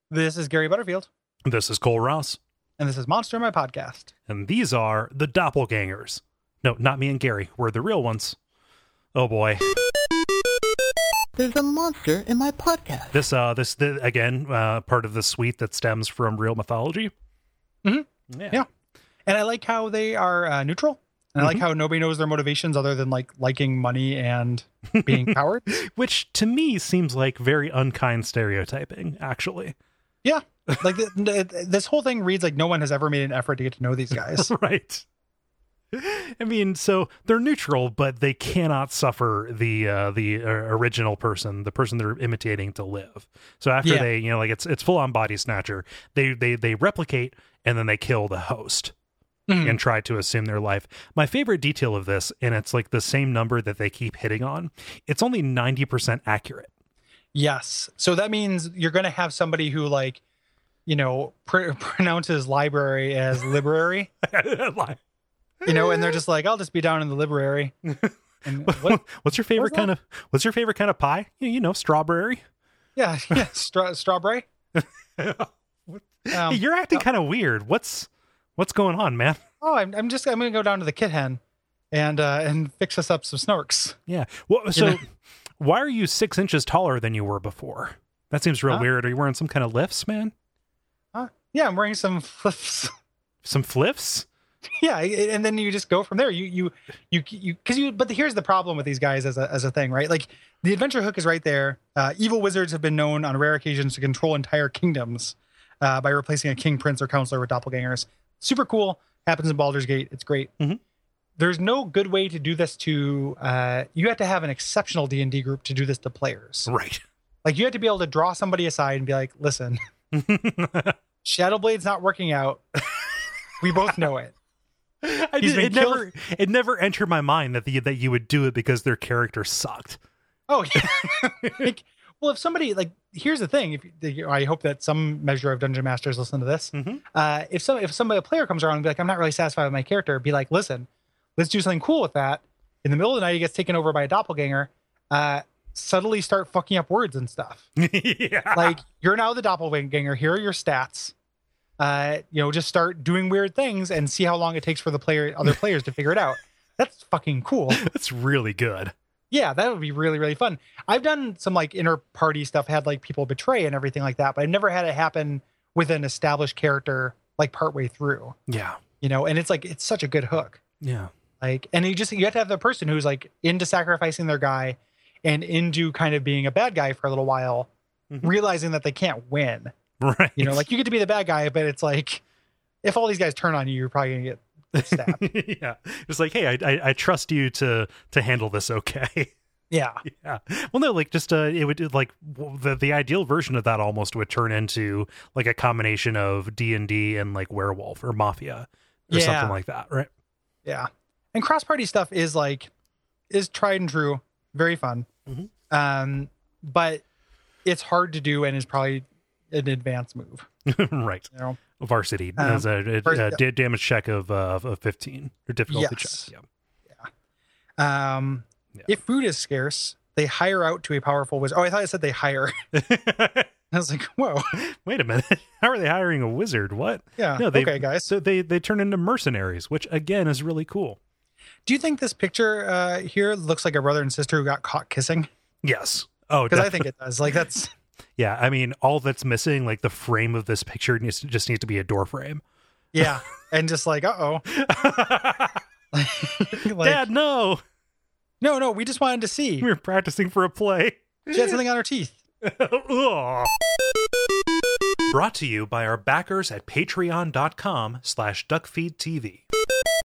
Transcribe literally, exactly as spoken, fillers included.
This is Gary Butterfield. This is Cole Ross. And this is Monster, my podcast. And these are the doppelgangers. No, not me and Gary. We're the real ones. Oh boy. There's a monster in my podcast. This, uh, this, the, again, uh, part of the suite that stems from real mythology. Mm-hmm. Yeah. yeah. And I like how they are uh, neutral. And I like Mhm. how nobody knows their motivations other than like liking money and being cowards. Which to me seems like very unkind stereotyping, actually. Yeah. Like th- th- this whole thing reads like no one has ever made an effort to get to know these guys. Right. I mean, so they're neutral, but they cannot suffer the uh, the uh, original person, the person they're imitating, to live. So after Yeah. they, you know, like it's it's full on body snatcher. They they they replicate and then they kill the host Mhm. and try to assume their life. My favorite detail of this, and it's like the same number that they keep hitting on. It's only ninety percent accurate. Yes. So that means you're going to have somebody who like, you know, pr- pronounces library as library. Like, You know, and they're just like, I'll just be down in the library. And what? what's your favorite that? kind of what's your favorite kind of pie? You, you know, strawberry. Yeah, yeah, stra- strawberry. Hey, Um, you're acting kind of weird. What's what's going on, man? oh, I'm, I'm just, I'm going to go down to the kit hen and uh, and fix us up some snorks. Yeah. Well, so know? why are you six inches taller than you were before? That seems real Huh? weird. Are you wearing some kind of lifts, man? Huh? Yeah, I'm wearing some flips. Some flips? Yeah, and then you just go from there. You you you you because you. But here's the problem with these guys as a as a thing, right? Like the adventure hook is right there. Uh, evil wizards have been known on rare occasions to control entire kingdoms uh, by replacing a king, prince, or counselor with doppelgangers. Super cool. Happens in Baldur's Gate. It's great. Mhm. There's no good way to do this to. Uh, you have to have an exceptional D and D group to do this to players. Right. Like you have to be able to draw somebody aside and be like, "Listen, Shadowblade's not working out. We both know it." I He's did, been it killed- never it never entered my mind that the, that you would do it because their character sucked. Oh, yeah. Like, well, if somebody like, here's the thing. If you- I hope that some measure of dungeon masters listen to this. Mhm. Uh, if some if somebody a player comes around and be like, I'm not really satisfied with my character, be like, listen, let's do something cool with that. In the middle of the night, he gets taken over by a doppelganger. Uh, subtly start fucking up words and stuff. Yeah. Like you're now the doppelganger. Here are your stats. Uh, you know, just start doing weird things and see how long it takes for the player, other players to figure it out. That's fucking cool. That's really good. Yeah, that would be really, really fun. I've done some like inter party stuff, had like people betray and everything like that, but I've never had it happen with an established character like partway through, Yeah. you know, and it's like, it's such a good hook. Yeah. Like, and you just, you have to have the person who's like into sacrificing their guy and into kind of being a bad guy for a little while, Mhm. realizing that they can't win. Right. You know, like you get to be the bad guy, but it's like, if all these guys turn on you, you're probably going to get stabbed. Yeah. It's like, hey, I, I I trust you to to handle this okay. Yeah. Yeah. Well, no, like just uh, it would like w- the the ideal version of that almost would turn into like a combination of D and D and like werewolf or mafia or Yeah. something like that, right? Yeah. And cross party stuff is like, is tried and true. Very fun. Mhm. Um, but it's hard to do and is probably an advanced move, Right. you know? Varsity Um, has a, a, first- a da- damage check of uh, of fifteen or difficulty Yes. check. Um, Yeah. If food is scarce, they hire out to a powerful wizard. Oh, I thought I said they hire. Yeah. I was like, whoa. Wait a minute. How are they hiring a wizard? What? Yeah. No, they, okay, guys. So they they turn into mercenaries, which again is really cool. Do you think this picture uh, here looks like a brother and sister who got caught kissing? Yes. Oh, Because I definitely. think it does. Like that's, Yeah, I mean, all that's missing, like the frame of this picture, needs to, just needs to be a door frame. yeah. And just like, uh-oh. Like, Dad, no, no, no, we just wanted to see. we were practicing for a play. She had something on her teeth. Ugh. Brought to you by our backers at patreon.com slash duckfeedtv.